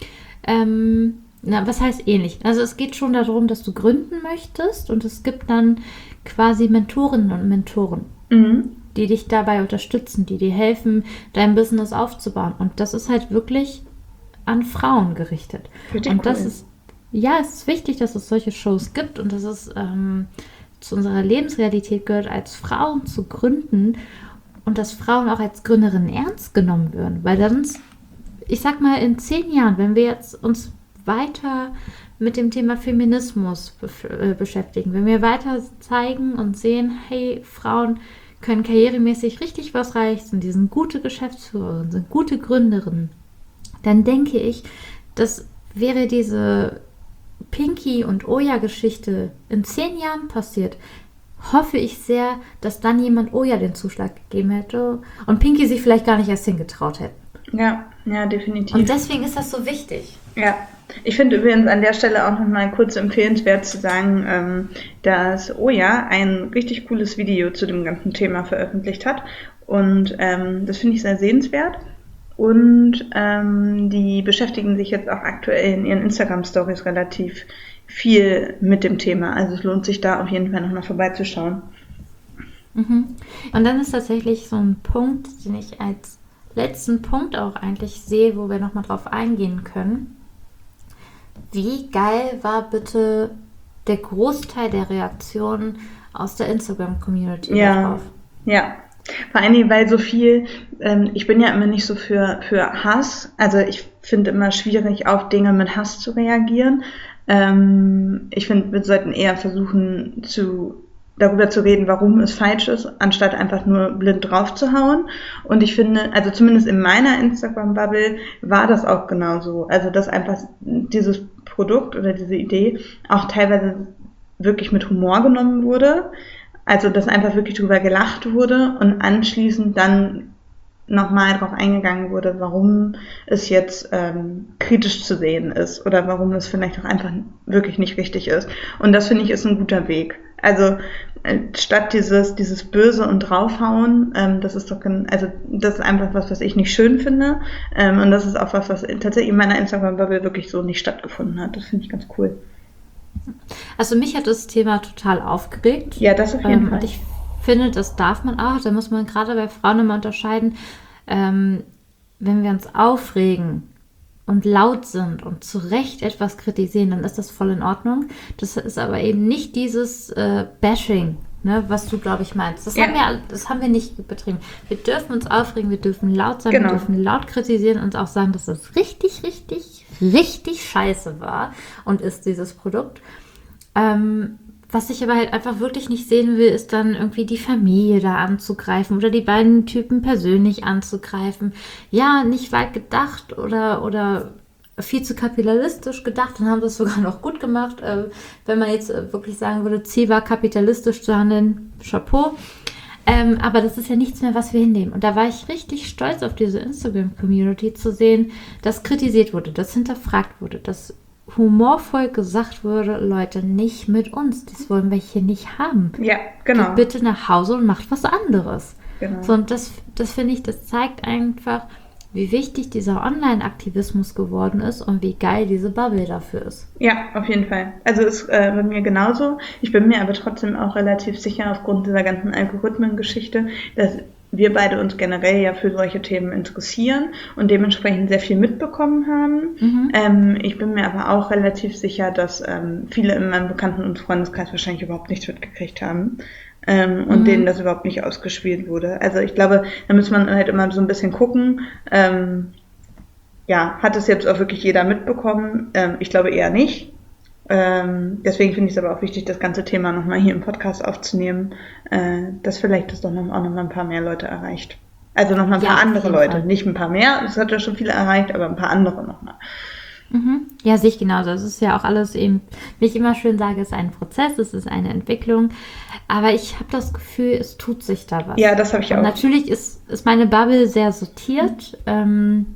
Ähm, na, was heißt ähnlich? Also es geht schon darum, dass du gründen möchtest und es gibt dann quasi Mentorinnen und Mentoren, Mhm. die dich dabei unterstützen, die dir helfen, dein Business aufzubauen. Und das ist halt wirklich an Frauen gerichtet. Richtig Und das cool. ist, ja, es ist wichtig, dass es solche Shows gibt und dass es ähm, zu unserer Lebensrealität gehört, als Frauen zu gründen und dass Frauen auch als Gründerinnen ernst genommen werden. Weil sonst, ich sag mal, in zehn Jahren, wenn wir jetzt uns weiter mit dem Thema Feminismus be- äh, beschäftigen, wenn wir weiter zeigen und sehen, hey, Frauen können karrieremäßig richtig was reichen, die sind gute Geschäftsführerinnen, sind gute Gründerinnen, dann denke ich, das wäre diese Pinky und Oya-Geschichte in zehn Jahren passiert, hoffe ich sehr, dass dann jemand Oya den Zuschlag gegeben hätte und Pinky sich vielleicht gar nicht erst hingetraut hätte. Ja, ja, definitiv. Und deswegen ist das so wichtig. Ja, ich finde übrigens an der Stelle auch nochmal kurz empfehlenswert zu sagen, ähm, dass Oya ein richtig cooles Video zu dem ganzen Thema veröffentlicht hat und ähm, das finde ich sehr sehenswert und ähm, die beschäftigen sich jetzt auch aktuell in ihren Instagram-Stories relativ viel mit dem Thema, also es lohnt sich da auf jeden Fall nochmal vorbeizuschauen. Mhm. Und dann ist tatsächlich so ein Punkt, den ich als letzten Punkt auch eigentlich sehe, wo wir nochmal drauf eingehen können. Wie geil war bitte der Großteil der Reaktionen aus der Instagram-Community Ja, darauf? ja, Vor allen Dingen, weil so viel, ähm, ich bin ja immer nicht so für, für Hass, also ich finde immer schwierig, auf Dinge mit Hass zu reagieren. Ähm, ich finde, wir sollten eher versuchen, zu darüber zu reden, warum es falsch ist, anstatt einfach nur blind draufzuhauen. Und ich finde, also zumindest in meiner Instagram-Bubble war das auch genauso. Also, dass einfach dieses Produkt oder diese Idee auch teilweise wirklich mit Humor genommen wurde. Also, dass einfach wirklich drüber gelacht wurde und anschließend dann nochmal darauf eingegangen wurde, warum es jetzt ähm, kritisch zu sehen ist oder warum es vielleicht auch einfach wirklich nicht richtig ist. Und das, finde ich, ist ein guter Weg. Also äh, statt dieses dieses Böse und draufhauen, ähm, das ist doch, also das ist einfach was, was ich nicht schön finde. Ähm, und das ist auch was, was tatsächlich in meiner Instagram-Bubble wirklich so nicht stattgefunden hat. Das finde ich ganz cool. Also mich hat das Thema total aufgeregt. Ja, das auf jeden ähm, Fall. Und ich finde, das darf man auch. Da muss man gerade bei Frauen immer unterscheiden, ähm, wenn wir uns aufregen und laut sind und zu Recht etwas kritisieren, dann ist das voll in Ordnung. Das ist aber eben nicht dieses äh, Bashing, ne, was du, glaube ich, meinst. Das, Ja. haben wir, das haben wir nicht betrieben. Wir dürfen uns aufregen, wir dürfen laut sein, Genau. wir dürfen laut kritisieren und auch sagen, dass das richtig, richtig, richtig scheiße war und ist dieses Produkt. Ähm, was ich aber halt einfach wirklich nicht sehen will, ist dann irgendwie die Familie da anzugreifen oder die beiden Typen persönlich anzugreifen. Ja, nicht weit gedacht oder, oder viel zu kapitalistisch gedacht und haben das sogar noch gut gemacht. Äh, wenn man jetzt äh, wirklich sagen würde, Ziel war kapitalistisch zu handeln, Chapeau. Ähm, aber das ist ja nichts mehr, was wir hinnehmen. Und da war ich richtig stolz auf diese Instagram-Community zu sehen, dass kritisiert wurde, dass hinterfragt wurde, dass humorvoll gesagt wurde, Leute, nicht mit uns, das wollen wir hier nicht haben. Ja, genau. Geht bitte nach Hause und macht was anderes. Genau. So, und das, das finde ich, das zeigt einfach, wie wichtig dieser Online-Aktivismus geworden ist und wie geil diese Bubble dafür ist. Ja, auf jeden Fall. Also ist äh, bei mir genauso. Ich bin mir aber trotzdem auch relativ sicher aufgrund dieser ganzen Algorithmen-Geschichte, dass wir beide uns generell ja für solche Themen interessieren und dementsprechend sehr viel mitbekommen haben. Mhm. Ähm, ich bin mir aber auch relativ sicher, dass ähm, viele in meinem Bekannten- und Freundeskreis wahrscheinlich überhaupt nichts mitgekriegt haben ähm, und Mhm. denen das überhaupt nicht ausgespielt wurde. Also ich glaube, da muss man halt immer so ein bisschen gucken. Ähm, ja, hat es jetzt auch wirklich jeder mitbekommen? Ähm, ich glaube eher nicht. Ähm, deswegen finde ich es aber auch wichtig, das ganze Thema nochmal hier im Podcast aufzunehmen, äh, dass vielleicht das doch noch, auch nochmal ein paar mehr Leute erreicht. Also nochmal ein Ja, paar auf andere jeden Leute. Fall. Nicht ein paar mehr, das hat ja schon viele erreicht, aber ein paar andere nochmal. Mhm. Ja, sehe ich genauso. Es ist ja auch alles eben, wie ich immer schön sage, es ist ein Prozess, es ist eine Entwicklung. Aber ich habe das Gefühl, es tut sich da was. Ja, das habe ich Und auch. natürlich ist, ist meine Bubble sehr sortiert, ähm,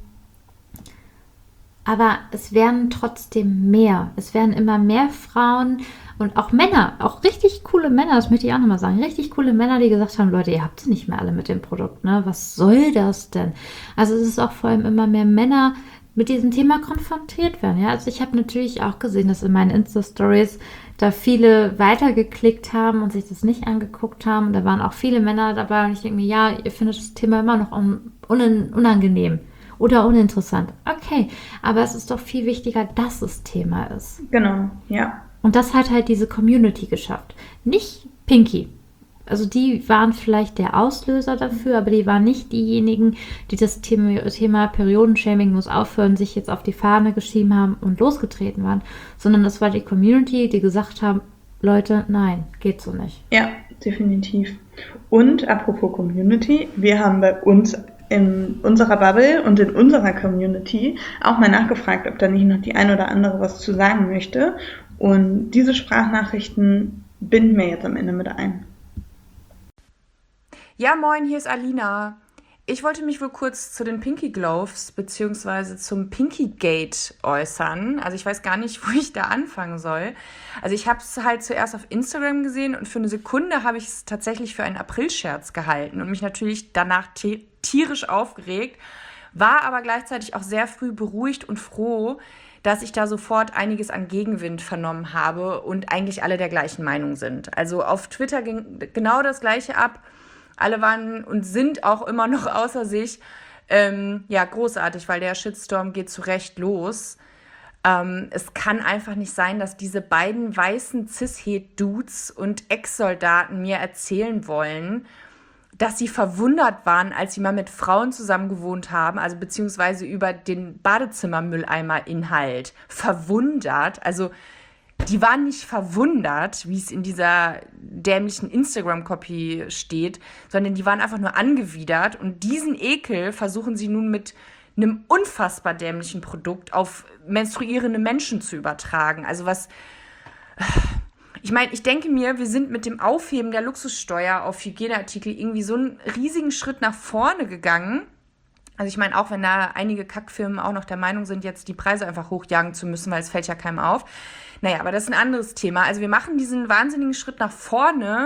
aber es werden trotzdem mehr. Es werden immer mehr Frauen und auch Männer, auch richtig coole Männer, das möchte ich auch nochmal sagen, richtig coole Männer, die gesagt haben, Leute, ihr habt es nicht mehr alle mit dem Produkt, ne? Was soll das denn? Also es ist auch vor allem immer mehr Männer mit diesem Thema konfrontiert werden. Ja? Also ich habe natürlich auch gesehen, dass in meinen Insta-Stories da viele weitergeklickt haben und sich das nicht angeguckt haben. Und da waren auch viele Männer dabei und ich denke mir, ja, ihr findet das Thema immer noch un- un- unangenehm oder uninteressant. Okay, aber es ist doch viel wichtiger, dass es Thema ist. Genau, ja. Und das hat halt diese Community geschafft. Nicht Pinky. Also die waren vielleicht der Auslöser dafür, aber die waren nicht diejenigen, die das Thema, Thema Periodenshaming muss aufhören, sich jetzt auf die Fahne geschrieben haben und losgetreten waren, sondern das war die Community, die gesagt haben, Leute, nein, geht so nicht. Ja, definitiv. Und apropos Community, wir haben bei uns in unserer Bubble und in unserer Community auch mal nachgefragt, ob da nicht noch die ein oder andere was zu sagen möchte. Und diese Sprachnachrichten binden wir jetzt am Ende mit ein. Ja, moin, hier ist Alina. Ich wollte mich wohl kurz zu den Pinky Gloves bzw. zum Pinky Gate äußern. Also ich weiß gar nicht, wo ich da anfangen soll. Also ich habe es halt zuerst auf Instagram gesehen und für eine Sekunde habe ich es tatsächlich für einen Aprilscherz gehalten und mich natürlich danach t- tierisch aufgeregt, war aber gleichzeitig auch sehr früh beruhigt und froh, dass ich da sofort einiges an Gegenwind vernommen habe und eigentlich alle der gleichen Meinung sind. Also auf Twitter ging genau das Gleiche ab. Alle waren und sind auch immer noch außer sich. Ähm, ja, großartig, weil der Shitstorm geht zu Recht los. Ähm, es kann einfach nicht sein, dass diese beiden weißen Cis-Het-Dudes und Ex-Soldaten mir erzählen wollen, dass sie verwundert waren, als sie mal mit Frauen zusammen gewohnt haben, also beziehungsweise über den Badezimmermülleimer-Inhalt. Verwundert, also die waren nicht verwundert, wie es in dieser dämlichen Instagram-Copy steht, sondern die waren einfach nur angewidert. Und diesen Ekel versuchen sie nun mit einem unfassbar dämlichen Produkt auf menstruierende Menschen zu übertragen. Also was... Ich meine, ich denke mir, wir sind mit dem Aufheben der Luxussteuer auf Hygieneartikel irgendwie so einen riesigen Schritt nach vorne gegangen. Also ich meine, auch wenn da einige Kackfirmen auch noch der Meinung sind, jetzt die Preise einfach hochjagen zu müssen, weil es fällt ja keinem auf. Naja, aber das ist ein anderes Thema. Also wir machen diesen wahnsinnigen Schritt nach vorne.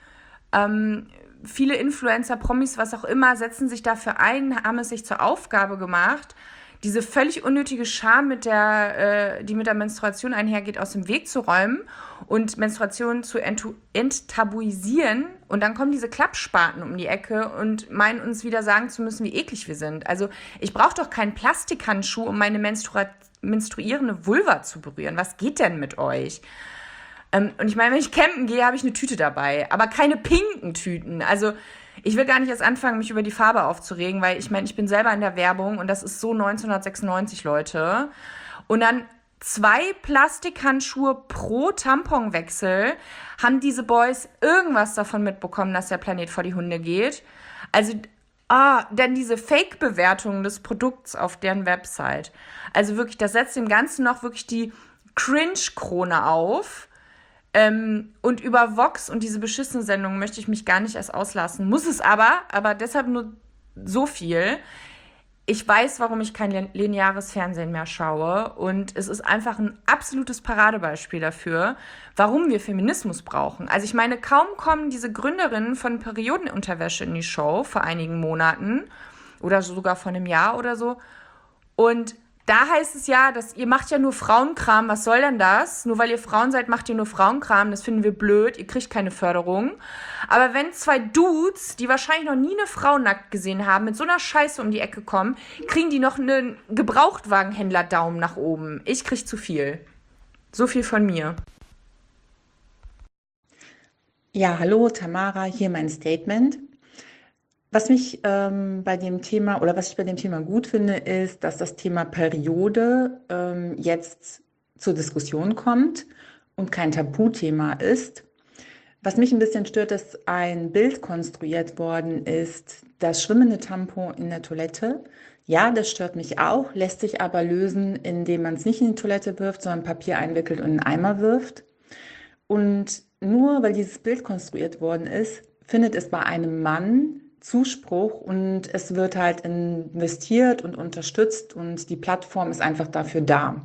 Ähm, viele Influencer, Promis, was auch immer, setzen sich dafür ein, haben es sich zur Aufgabe gemacht, diese völlig unnötige Scham, mit der, äh, die mit der Menstruation einhergeht, aus dem Weg zu räumen und Menstruation zu entu- enttabuisieren. Und dann kommen diese Klappspaten um die Ecke und meinen uns wieder sagen zu müssen, wie eklig wir sind. Also ich brauche doch keinen Plastikhandschuh, um meine menstrua- menstruierende Vulva zu berühren. Was geht denn mit euch? Ähm, und ich meine, wenn ich campen gehe, habe ich eine Tüte dabei, aber keine pinken Tüten. Also ich will gar nicht erst anfangen, mich über die Farbe aufzuregen, weil ich meine, ich bin selber in der Werbung und das ist so neunzehnhundertsechsundneunzig, Leute. Und dann zwei Plastikhandschuhe pro Tamponwechsel. Haben diese Boys irgendwas davon mitbekommen, dass der Planet vor die Hunde geht? Also, ah, dann diese Fake-Bewertung des Produkts auf deren Website. Also wirklich, das setzt dem Ganzen noch wirklich die Cringe-Krone auf. Ähm, und über Vox und diese beschissene Sendung möchte ich mich gar nicht erst auslassen. Muss es aber, aber deshalb nur so viel. Ich weiß, warum ich kein lineares Fernsehen mehr schaue. Und es ist einfach ein absolutes Paradebeispiel dafür, warum wir Feminismus brauchen. Also ich meine, kaum kommen diese Gründerinnen von Periodenunterwäsche in die Show vor einigen Monaten oder sogar vor einem Jahr oder so. Und da heißt es ja, dass ihr macht ja nur Frauenkram. Was soll denn das? Nur weil ihr Frauen seid, macht ihr nur Frauenkram. Das finden wir blöd. Ihr kriegt keine Förderung. Aber wenn zwei Dudes, die wahrscheinlich noch nie eine Frau nackt gesehen haben, mit so einer Scheiße um die Ecke kommen, kriegen die noch einen Gebrauchtwagenhändler-Daumen nach oben. Ich krieg zu viel. So viel von mir. Ja, hallo Tamara, hier mein Statement. Was mich ähm, bei dem Thema oder was ich bei dem Thema gut finde, ist, dass das Thema Periode ähm, jetzt zur Diskussion kommt und kein Tabuthema ist. Was mich ein bisschen stört, dass ein Bild konstruiert worden ist, das schwimmende Tampon in der Toilette. Ja, das stört mich auch, lässt sich aber lösen, indem man es nicht in die Toilette wirft, sondern Papier einwickelt und in einen Eimer wirft. Und nur weil dieses Bild konstruiert worden ist, findet es bei einem Mann Zuspruch und es wird halt investiert und unterstützt und die Plattform ist einfach dafür da.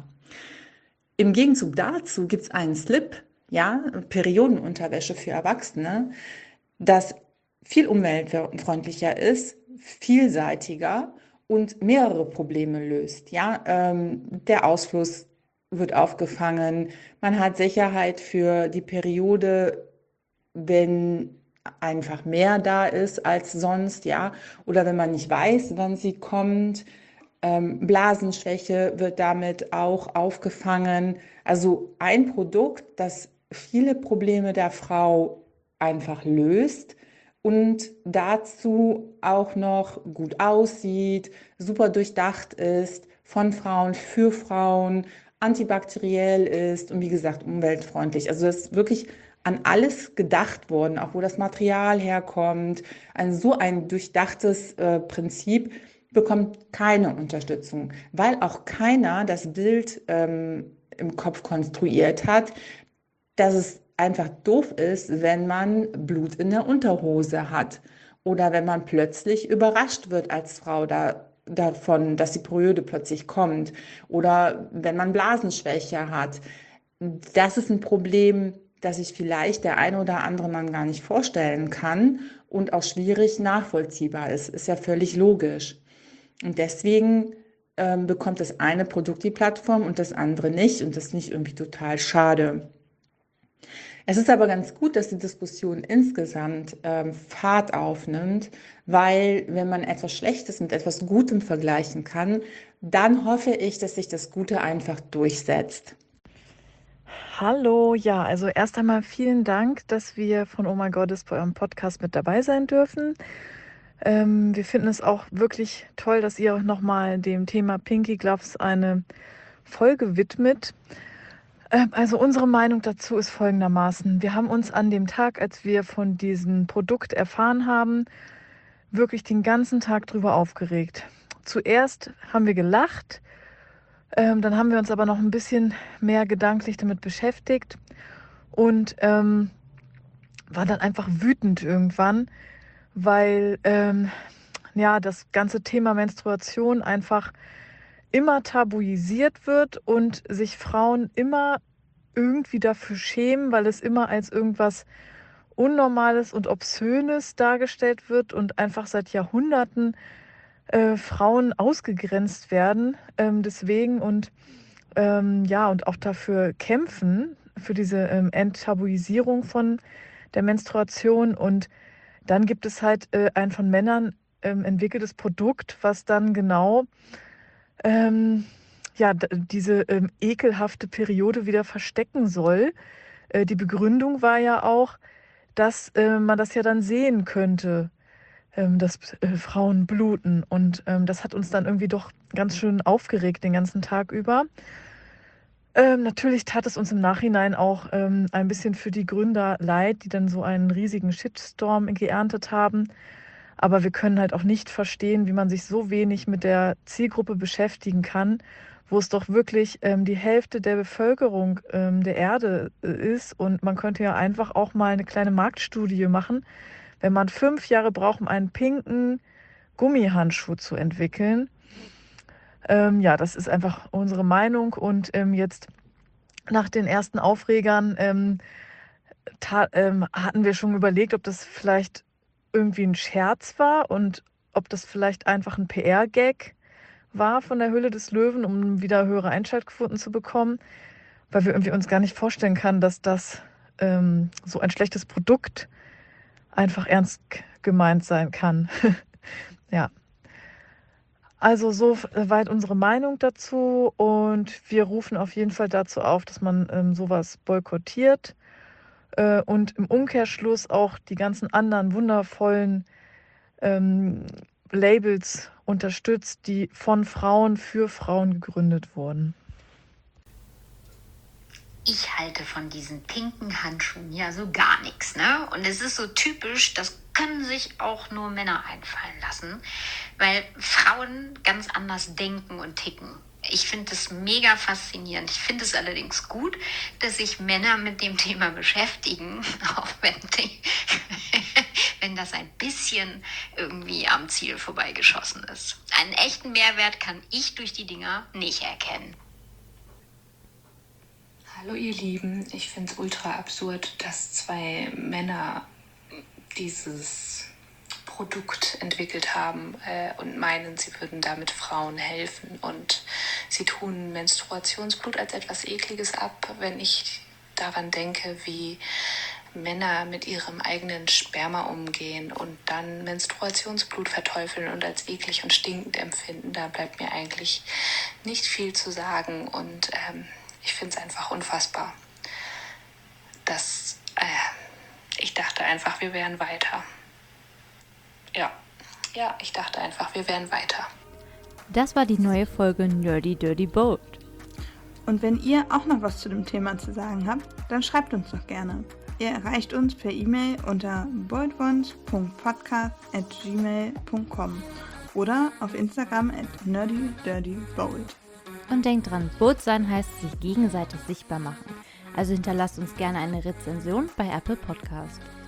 Im Gegenzug dazu gibt es einen Slip, ja, Periodenunterwäsche für Erwachsene, das viel umweltfreundlicher ist, vielseitiger und mehrere Probleme löst. Ja, ähm, der Ausfluss wird aufgefangen, man hat Sicherheit für die Periode, wenn einfach mehr da ist als sonst, ja, oder wenn man nicht weiß, wann sie kommt. Ähm, Blasenschwäche wird damit auch aufgefangen. Also ein Produkt, das viele Probleme der Frau einfach löst und dazu auch noch gut aussieht, super durchdacht ist, von Frauen für Frauen, antibakteriell ist und wie gesagt umweltfreundlich. Also das ist wirklich an alles gedacht worden, auch wo das Material herkommt. Ein so ein durchdachtes äh, Prinzip bekommt keine Unterstützung, weil auch keiner das Bild ähm, im Kopf konstruiert hat, dass es einfach doof ist, wenn man Blut in der Unterhose hat oder wenn man plötzlich überrascht wird als Frau da, davon, dass die Periode plötzlich kommt oder wenn man Blasenschwäche hat. Das ist ein Problem, das sich vielleicht der eine oder andere Mann gar nicht vorstellen kann und auch schwierig nachvollziehbar ist. Ist ja völlig logisch. Und deswegen ähm, bekommt das eine Produkt die Plattform und das andere nicht. Und das ist nicht irgendwie total schade. Es ist aber ganz gut, dass die Diskussion insgesamt ähm, Fahrt aufnimmt, weil wenn man etwas Schlechtes mit etwas Gutem vergleichen kann, dann hoffe ich, dass sich das Gute einfach durchsetzt. Hallo, ja, also erst einmal vielen Dank, dass wir von Oh My Goddess bei eurem Podcast mit dabei sein dürfen. Ähm, wir finden es auch wirklich toll, dass ihr nochmal dem Thema Pinky Gloves eine Folge widmet. Ähm, also unsere Meinung dazu ist folgendermaßen. Wir haben uns an dem Tag, als wir von diesem Produkt erfahren haben, wirklich den ganzen Tag drüber aufgeregt. Zuerst haben wir gelacht, ähm, dann haben wir uns aber noch ein bisschen mehr gedanklich damit beschäftigt und ähm, waren dann einfach wütend irgendwann, weil ähm, ja, das ganze Thema Menstruation einfach immer tabuisiert wird und sich Frauen immer irgendwie dafür schämen, weil es immer als irgendwas Unnormales und Obszönes dargestellt wird und einfach seit Jahrhunderten äh, Frauen ausgegrenzt werden. Ähm, deswegen und ähm, ja, und auch dafür kämpfen, für diese ähm, Enttabuisierung von der Menstruation. Und dann gibt es halt äh, ein von Männern ähm, entwickeltes Produkt, was dann genau ähm, ja, d- diese ähm, ekelhafte Periode wieder verstecken soll. Äh, die Begründung war ja auch, dass äh, man das ja dann sehen könnte, ähm, dass äh, Frauen bluten. Und ähm, das hat uns dann irgendwie doch ganz schön aufgeregt den ganzen Tag über. Ähm, natürlich tat es uns im Nachhinein auch ähm, ein bisschen für die Gründer leid, die dann so einen riesigen Shitstorm geerntet haben. Aber wir können halt auch nicht verstehen, wie man sich so wenig mit der Zielgruppe beschäftigen kann, wo es doch wirklich ähm, die Hälfte der Bevölkerung ähm, der Erde äh, ist. Und man könnte ja einfach auch mal eine kleine Marktstudie machen, wenn man fünf Jahre braucht, um einen pinken Gummihandschuh zu entwickeln. Ähm, ja, das ist einfach unsere Meinung. Und ähm, jetzt nach den ersten Aufregern ähm, ta- ähm, hatten wir schon überlegt, ob das vielleicht irgendwie ein Scherz war und ob das vielleicht einfach ein P R-Gag war von der Höhle des Löwen, um wieder höhere Einschaltquoten zu bekommen, weil wir irgendwie uns gar nicht vorstellen können, dass das ähm, so ein schlechtes Produkt einfach ernst g- gemeint sein kann. Ja, also soweit unsere Meinung dazu und wir rufen auf jeden Fall dazu auf, dass man ähm, sowas boykottiert äh, und im Umkehrschluss auch die ganzen anderen wundervollen ähm, Labels unterstützt, die von Frauen für Frauen gegründet wurden. Ich halte von diesen pinken Handschuhen ja so gar nichts, ne? Und es ist so typisch, das können sich auch nur Männer einfallen lassen, weil Frauen ganz anders denken und ticken. Ich finde das mega faszinierend. Ich finde es allerdings gut, dass sich Männer mit dem Thema beschäftigen, auch wenn, die, wenn das ein bisschen irgendwie am Ziel vorbeigeschossen ist. Einen echten Mehrwert kann ich durch die Dinger nicht erkennen. Hallo ihr Lieben, ich finde es ultra absurd, dass zwei Männer dieses Produkt entwickelt haben äh, und meinen, sie würden damit Frauen helfen. Und sie tun Menstruationsblut als etwas Ekliges ab, wenn ich daran denke, wie Männer mit ihrem eigenen Sperma umgehen und dann Menstruationsblut verteufeln und als eklig und stinkend empfinden. Da bleibt mir eigentlich nicht viel zu sagen und ähm, ich finde es einfach unfassbar. Das, äh, ich dachte einfach, wir wären weiter. Ja, ja, ich dachte einfach, wir wären weiter. Das war die neue Folge Nerdy Dirty Bold. Und wenn ihr auch noch was zu dem Thema zu sagen habt, dann schreibt uns doch gerne. Ihr erreicht uns per E-Mail unter boldwons punkt podcast at gmail punkt com oder auf Instagram at nerdydirtybold. Und denkt dran, Bold sein heißt sich gegenseitig sichtbar machen. Also hinterlasst uns gerne eine Rezension bei Apple Podcast.